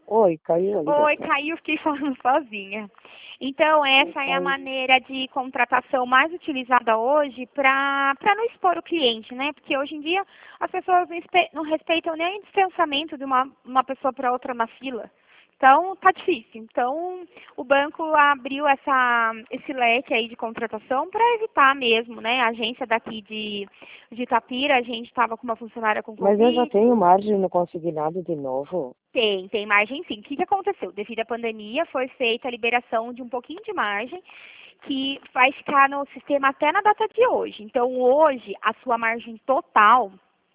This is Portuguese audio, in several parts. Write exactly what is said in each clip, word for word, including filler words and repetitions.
Oi, caiu a Oi, ligação. caiu, fiquei falando sozinha. Então, Oi, essa é a caiu. maneira de contratação mais utilizada hoje para para não expor o cliente, né? Porque hoje em dia as pessoas não, espe- não respeitam nem o distanciamento de uma, uma pessoa para outra na fila. Então, tá difícil. Então, o banco abriu essa, esse leque aí de contratação para evitar mesmo, né? A agência daqui de, de Itapira, a gente estava com uma funcionária com Mas eu já Covid. tenho margem no consignado de novo. Tem, tem margem sim. O que, que aconteceu? Devido à pandemia, foi feita a liberação de um pouquinho de margem, que vai ficar no sistema até na data de hoje. Então, hoje, a sua margem total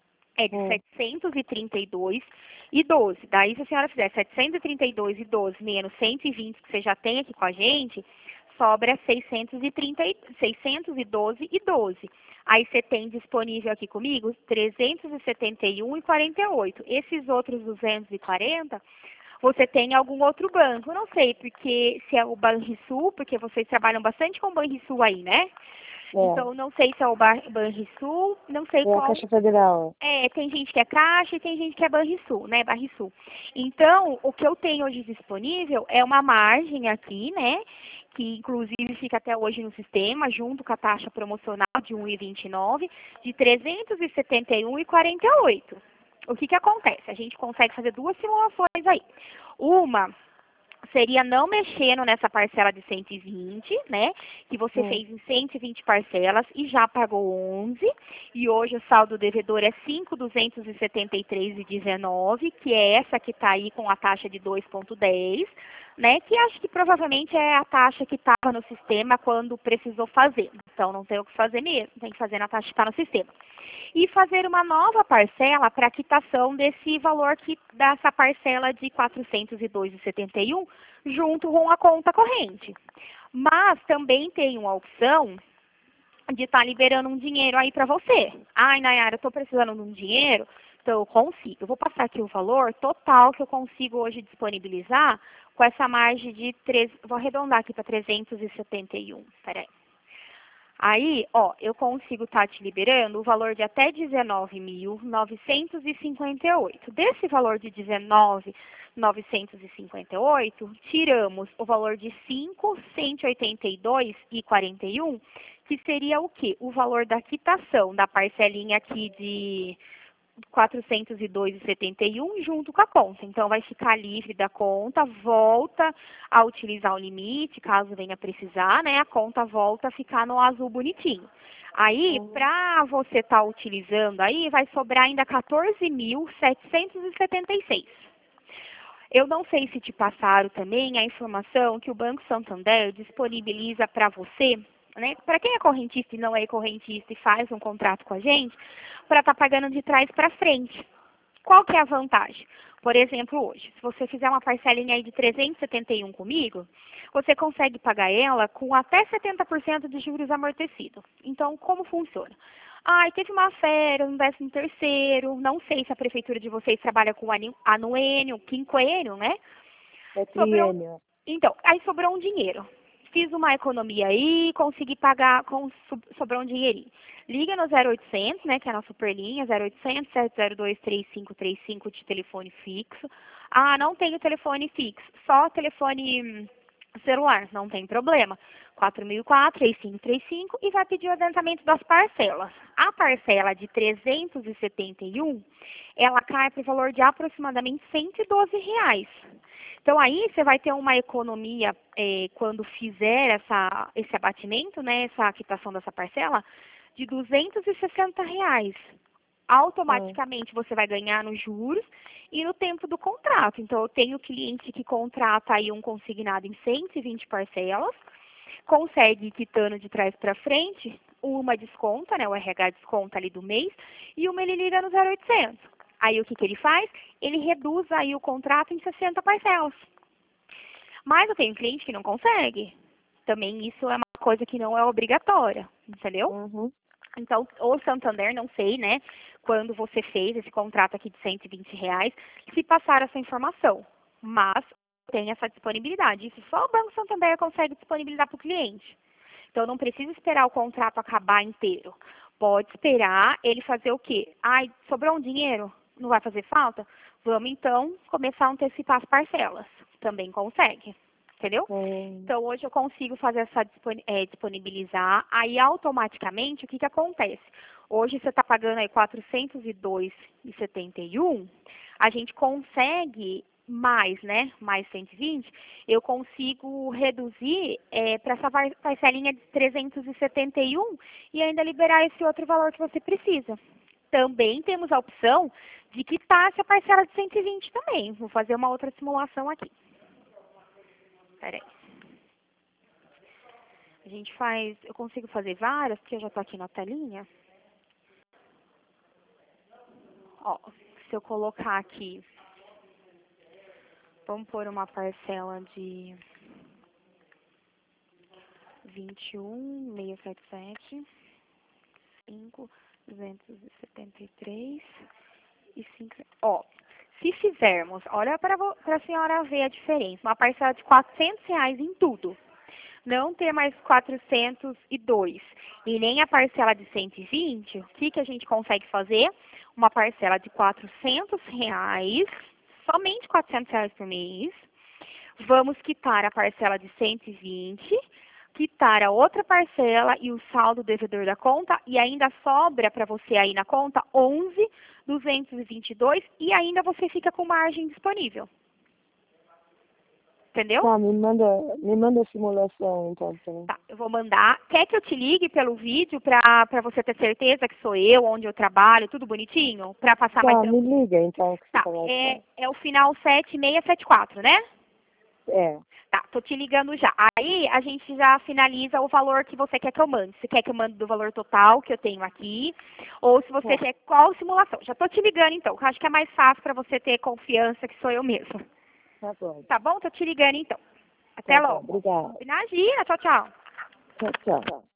é de Hum. setecentos e trinta e dois e doze. Daí, se a senhora fizer setecentos e trinta e dois e doze menos cento e vinte que você já tem aqui com a gente, sobra seiscentos e trinta, e- seiscentos e doze e doze. Aí você tem disponível aqui comigo trezentos e setenta e um e quarenta e oito. Esses outros duzentos e quarenta, você tem algum outro banco? Não sei, porque se é o Banrisul, porque vocês trabalham bastante com o Banrisul aí, né? É, Então, não sei se é o Bar- Banrisul, não sei é a qual. Caixa Federal. É, tem gente que é Caixa e tem gente que é Banrisul, né? Barrisul. Então, o que eu tenho hoje disponível é uma margem aqui, né? Que inclusive fica até hoje no sistema, junto com a taxa promocional de um vírgula vinte e nove, de trezentos e setenta e um e quarenta e oito. O que que acontece? A gente consegue fazer duas simulações aí. Uma seria não mexendo nessa parcela de cento e vinte, né? Que você Hum. fez em cento e vinte parcelas e já pagou onze. E hoje o saldo devedor é cinco mil duzentos e setenta e três e dezenove, que é essa que está aí com a taxa de dois vírgula dez, né? Que acho que provavelmente é a taxa que estava no sistema quando precisou fazer. Então não tem o que fazer mesmo, tem que fazer na taxa que está no sistema. E fazer uma nova parcela para quitação desse valor que dessa parcela de quatrocentos e dois vírgula setenta e um junto com a conta corrente. Mas também tem uma opção de estar liberando um dinheiro aí para você. Ai, Nayara, eu estou precisando de um dinheiro, então eu consigo. Eu vou passar aqui o valor total que eu consigo hoje disponibilizar com essa margem de três, vou arredondar aqui para trezentos e setenta e um. Espera aí. Aí, ó, eu consigo estar te liberando o valor de até dezenove mil novecentos e cinquenta e oito. Desse valor de dezenove mil novecentos e cinquenta e oito, tiramos o valor de cinco mil cento e oitenta e dois e quarenta e um, que seria o quê? O valor da quitação da parcelinha aqui de quatrocentos e dois vírgula setenta e um junto com a conta. Então, vai ficar livre da conta, volta a utilizar o limite, caso venha precisar, né? A conta volta a ficar no azul bonitinho. Aí, Uhum. para você estar tá utilizando aí, vai sobrar ainda quatorze mil setecentos e setenta e seis. Eu não sei se te passaram também a informação que o Banco Santander disponibiliza para você, né? Para quem é correntista e não é correntista e faz um contrato com a gente, para estar tá pagando de trás para frente. Qual que é a vantagem? Por exemplo, hoje, se você fizer uma parcelinha aí de trezentos e setenta e um comigo, você consegue pagar ela com até setenta por cento de juros amortecidos. Então, como funciona? Ai, teve uma férias, um décimo terceiro, não sei se a prefeitura de vocês trabalha com anu- anuênio, quinquênio, né? É Sobrou, triênio. então, aí sobrou um dinheiro. Fiz uma economia aí, consegui pagar, com, sobrou um dinheirinho. Liga no zero oitocentos, né, que é a nossa superlinha, zero oitocentos, sete zero dois, três cinco três cinco de telefone fixo. Ah, não tenho telefone fixo, só telefone hum, celular, não tem problema. quatro mil e quatro, três cinco três cinco e vai pedir o adiantamento das parcelas. A parcela de trezentos e setenta e um, ela cai para o valor de aproximadamente cento e doze reais. Então aí você vai ter uma economia eh, quando fizer essa, esse abatimento, né, essa quitação dessa parcela, de duzentos e sessenta reais. Hum. Automaticamente você vai ganhar nos juros e no tempo do contrato. Então eu tenho cliente que contrata aí um consignado em cento e vinte parcelas, consegue ir quitando de trás para frente, uma desconta, né, o R H desconta ali do mês, e uma ele liga no zero oitocentos. Aí o que, que ele faz? Ele reduz aí o contrato em sessenta parcelas. Mas eu tenho cliente que não consegue. Também isso é uma coisa que não é obrigatória, entendeu? Uhum. Então, o Santander, não sei, né, quando você fez esse contrato aqui de cento e vinte reais, se passar essa informação. Mas tem essa disponibilidade. Isso só o Banco Santander consegue disponibilizar para o cliente. Então, não precisa esperar o contrato acabar inteiro. Pode esperar ele fazer o quê? Ai, sobrou um dinheiro? Não vai fazer falta? Vamos, então, começar a antecipar as parcelas. Também consegue. Entendeu? Hum. Então, hoje eu consigo fazer essa é, disponibilizar. Aí, automaticamente, o que, que acontece? Hoje você está pagando aí quatrocentos e dois reais e setenta e um centavos. A gente consegue mais, né? Mais cento e vinte. Eu consigo reduzir é, para essa parcelinha de trezentos e setenta e um e ainda liberar esse outro valor que você precisa. Também temos a opção de quitar essa parcela de cento e vinte também. Vou fazer uma outra simulação aqui. Peraí. A gente faz, eu consigo fazer várias, porque eu já estou aqui na telinha. Ó, se eu colocar aqui, vamos pôr uma parcela de vinte e um mil seiscentos e setenta e sete, cinco, duzentos e setenta e três e cinco. Ó, se fizermos, olha para a senhora ver a diferença, uma parcela de quatrocentos reais em tudo. Não ter mais quatrocentos e dois e nem a parcela de cento e vinte, o que, que a gente consegue fazer? Uma parcela de quatrocentos reais, somente quatrocentos reais por mês. Vamos quitar a parcela de cento e vinte, quitar a outra parcela e o saldo devedor da conta, e ainda sobra para você aí na conta onze mil duzentos e vinte e dois e ainda você fica com margem disponível. Entendeu? Tá, me manda, me manda a simulação, então. Também. Tá, eu vou mandar. Quer que eu te ligue pelo vídeo pra, pra você ter certeza que sou eu, onde eu trabalho, tudo bonitinho? Pra passar Tá, mais... me liga, então. Que Tá, você tá é, é o final sete seis sete quatro, né? É. Tá, tô te ligando já. Aí a gente já finaliza o valor que você quer que eu mande. Você quer que eu mande do valor total que eu tenho aqui? Ou se você Tá. quer qual simulação? Já tô te ligando então, que eu acho que é mais fácil pra você ter confiança que sou eu mesma. Tá bom. Tá bom? Tô te ligando então. Até Tá bom, logo. obrigada. Imagina, tchau, tchau. Tchau, tchau.